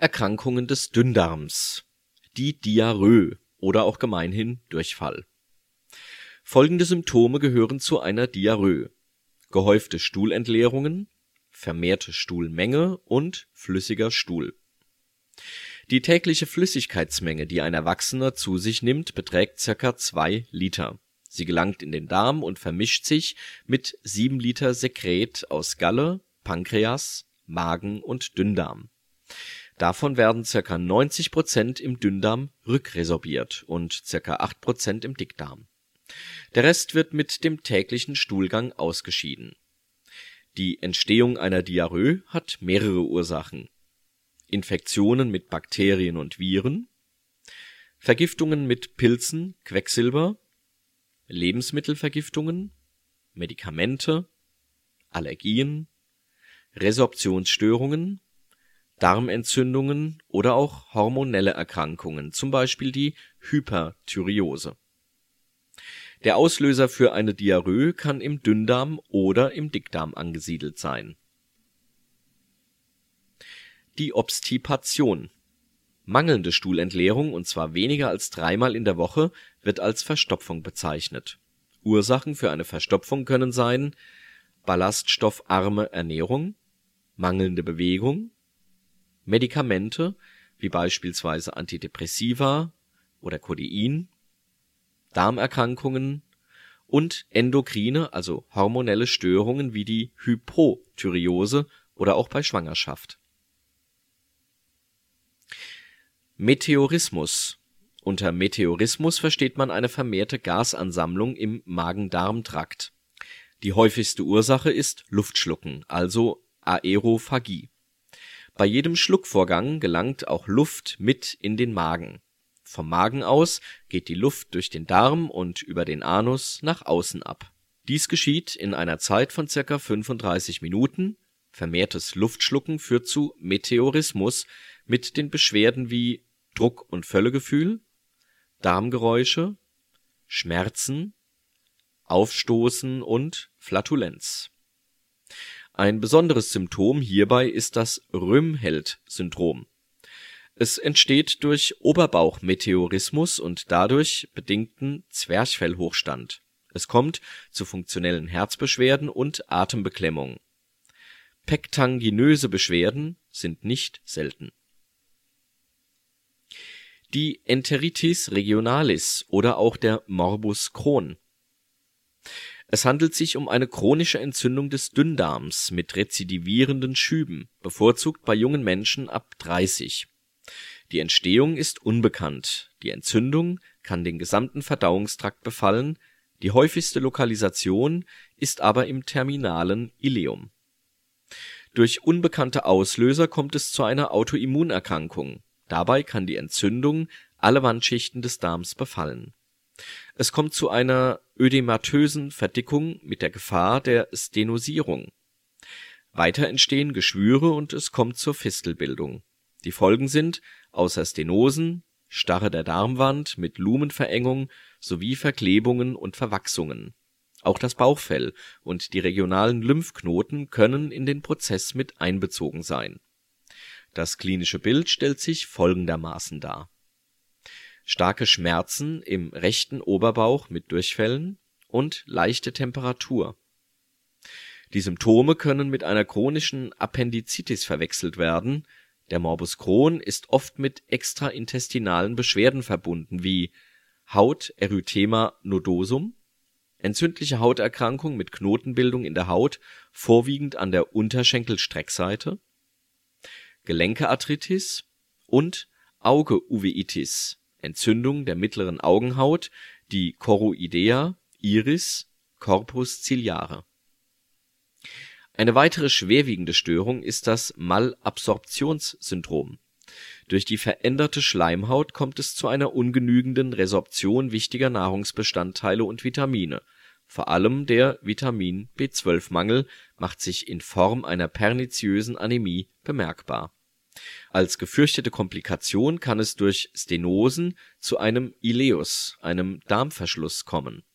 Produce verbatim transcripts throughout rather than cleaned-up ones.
Erkrankungen des Dünndarms, die Diarrhoe oder auch gemeinhin Durchfall. Folgende Symptome gehören zu einer Diarrhoe: gehäufte Stuhlentleerungen, vermehrte Stuhlmenge und flüssiger Stuhl. Die tägliche Flüssigkeitsmenge, die ein Erwachsener zu sich nimmt, beträgt ca. zwei Liter. Sie gelangt in den Darm und vermischt sich mit sieben Liter Sekret aus Galle, Pankreas, Magen und Dünndarm. Davon werden ca. neunzig Prozent im Dünndarm rückresorbiert und ca. acht Prozent im Dickdarm. Der Rest wird mit dem täglichen Stuhlgang ausgeschieden. Die Entstehung einer Diarrhoe hat mehrere Ursachen: Infektionen mit Bakterien und Viren, Vergiftungen mit Pilzen, Quecksilber, Lebensmittelvergiftungen, Medikamente, Allergien, Resorptionsstörungen, Darmentzündungen oder auch hormonelle Erkrankungen, zum Beispiel die Hyperthyreose. Der Auslöser für eine Diarrhoe kann im Dünndarm oder im Dickdarm angesiedelt sein. Die Obstipation. Mangelnde Stuhlentleerung, und zwar weniger als dreimal in der Woche, wird als Verstopfung bezeichnet. Ursachen für eine Verstopfung können sein: ballaststoffarme Ernährung, mangelnde Bewegung, Medikamente wie beispielsweise Antidepressiva oder Codein, Darmerkrankungen und endokrine, also hormonelle Störungen wie die Hypothyreose oder auch bei Schwangerschaft. Meteorismus. Unter Meteorismus versteht man eine vermehrte Gasansammlung im Magen-Darm-Trakt. Die häufigste Ursache ist Luftschlucken, also Aerophagie. Bei jedem Schluckvorgang gelangt auch Luft mit in den Magen. Vom Magen aus geht die Luft durch den Darm und über den Anus nach außen ab. Dies geschieht in einer Zeit von ca. fünfunddreißig Minuten. Vermehrtes Luftschlucken führt zu Meteorismus mit den Beschwerden wie Druck- und Völlegefühl, Darmgeräusche, Schmerzen, Aufstoßen und Flatulenz. Ein besonderes Symptom hierbei ist das Röhmheld-Syndrom. Es entsteht durch Oberbauchmeteorismus und dadurch bedingten Zwerchfellhochstand. Es kommt zu funktionellen Herzbeschwerden und Atembeklemmung. Pektanginöse Beschwerden sind nicht selten. Die Enteritis regionalis oder auch der Morbus Crohn. Es handelt sich um eine chronische Entzündung des Dünndarms mit rezidivierenden Schüben, bevorzugt bei jungen Menschen ab dreißig. Die Entstehung ist unbekannt. Die Entzündung kann den gesamten Verdauungstrakt befallen, die häufigste Lokalisation ist aber im terminalen Ileum. Durch unbekannte Auslöser kommt es zu einer Autoimmunerkrankung. Dabei kann die Entzündung alle Wandschichten des Darms befallen. Es kommt zu einer ödematösen Verdickung mit der Gefahr der Stenosierung. Weiter entstehen Geschwüre und es kommt zur Fistelbildung. Die Folgen sind außer Stenosen Starre der Darmwand mit Lumenverengung sowie Verklebungen und Verwachsungen. Auch das Bauchfell und die regionalen Lymphknoten können in den Prozess mit einbezogen sein. Das klinische Bild stellt sich folgendermaßen dar: starke Schmerzen im rechten Oberbauch mit Durchfällen und leichte Temperatur. Die Symptome können mit einer chronischen Appendizitis verwechselt werden. Der Morbus Crohn ist oft mit extraintestinalen Beschwerden verbunden wie Hauterythema nodosum, entzündliche Hauterkrankung mit Knotenbildung in der Haut, vorwiegend an der Unterschenkelstreckseite, Gelenkearthritis und Auge-Uveitis, Entzündung der mittleren Augenhaut, die Choroidea, Iris, Corpus ciliare. Eine weitere schwerwiegende Störung ist das Malabsorptionssyndrom. Durch die veränderte Schleimhaut kommt es zu einer ungenügenden Resorption wichtiger Nahrungsbestandteile und Vitamine. Vor allem der Vitamin B zwölf Mangel macht sich in Form einer perniziösen Anämie bemerkbar. Als gefürchtete Komplikation kann es durch Stenosen zu einem Ileus, einem Darmverschluss, kommen.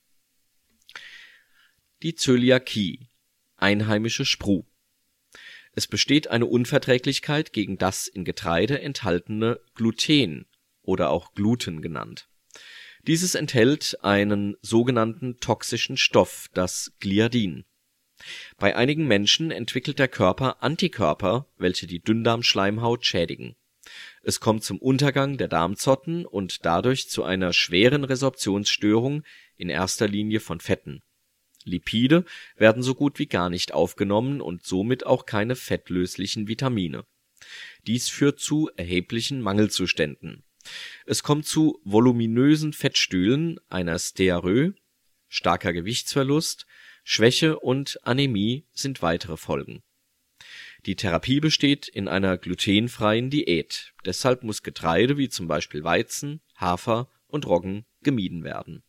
Die Zöliakie, einheimische Sprue. Es besteht eine Unverträglichkeit gegen das in Getreide enthaltene Gluten oder auch Gluten genannt. Dieses enthält einen sogenannten toxischen Stoff, das Gliadin. Bei einigen Menschen entwickelt der Körper Antikörper, welche die Dünndarmschleimhaut schädigen. Es kommt zum Untergang der Darmzotten und dadurch zu einer schweren Resorptionsstörung, in erster Linie von Fetten. Lipide werden so gut wie gar nicht aufgenommen und somit auch keine fettlöslichen Vitamine. Dies führt zu erheblichen Mangelzuständen. Es kommt zu voluminösen Fettstühlen, einer Stearrhoe, starker Gewichtsverlust, Schwäche und Anämie sind weitere Folgen. Die Therapie besteht in einer glutenfreien Diät, deshalb muss Getreide wie zum Beispiel Weizen, Hafer und Roggen gemieden werden.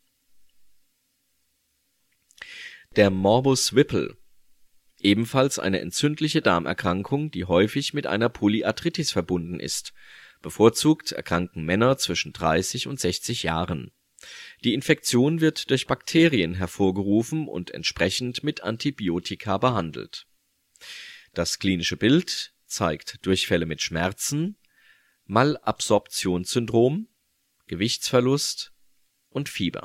Der Morbus Whipple, ebenfalls eine entzündliche Darmerkrankung, die häufig mit einer Polyarthritis verbunden ist. Bevorzugt erkranken Männer zwischen dreißig und sechzig Jahren. Die Infektion wird durch Bakterien hervorgerufen und entsprechend mit Antibiotika behandelt. Das klinische Bild zeigt Durchfälle mit Schmerzen, Malabsorptionssyndrom, Gewichtsverlust und Fieber.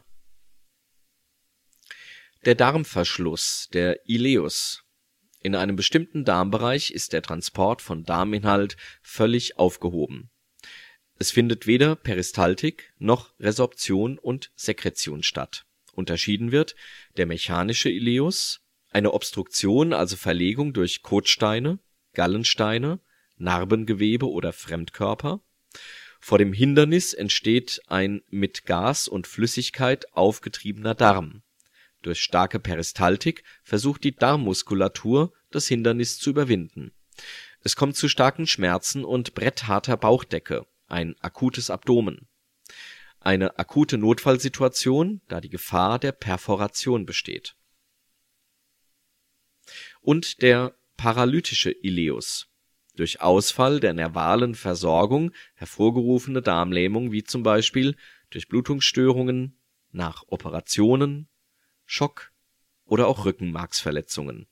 Der Darmverschluss, der Ileus. In einem bestimmten Darmbereich ist der Transport von Darminhalt völlig aufgehoben. Es findet weder Peristaltik noch Resorption und Sekretion statt. Unterschieden wird der mechanische Ileus, eine Obstruktion, also Verlegung durch Kotsteine, Gallensteine, Narbengewebe oder Fremdkörper. Vor dem Hindernis entsteht ein mit Gas und Flüssigkeit aufgetriebener Darm. Durch starke Peristaltik versucht die Darmmuskulatur, das Hindernis zu überwinden. Es kommt zu starken Schmerzen und brettharter Bauchdecke, ein akutes Abdomen. Eine akute Notfallsituation, da die Gefahr der Perforation besteht. Und der paralytische Ileus. Durch Ausfall der nervalen Versorgung hervorgerufene Darmlähmung wie zum Beispiel Durchblutungsstörungen nach Operationen, Schock oder auch Rückenmarksverletzungen.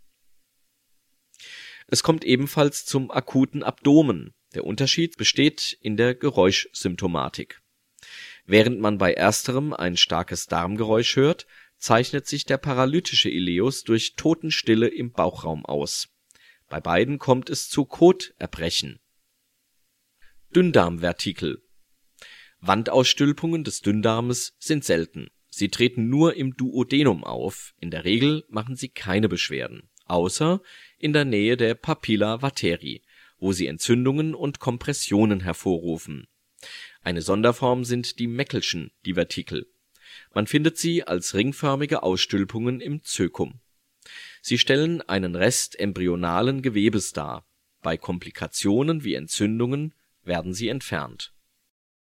Es kommt ebenfalls zum akuten Abdomen. Der Unterschied besteht in der Geräuschsymptomatik. Während man bei ersterem ein starkes Darmgeräusch hört, zeichnet sich der paralytische Ileus durch Totenstille im Bauchraum aus. Bei beiden kommt es zu Koterbrechen. Dünndarmvertikel. Wandausstülpungen des Dünndarmes sind selten. Sie treten nur im Duodenum auf, in der Regel machen sie keine Beschwerden, außer in der Nähe der Papilla vateri, wo sie Entzündungen und Kompressionen hervorrufen. Eine Sonderform sind die Meckelschen Divertikel. Man findet sie als ringförmige Ausstülpungen im Zökum. Sie stellen einen Rest embryonalen Gewebes dar. Bei Komplikationen wie Entzündungen werden sie entfernt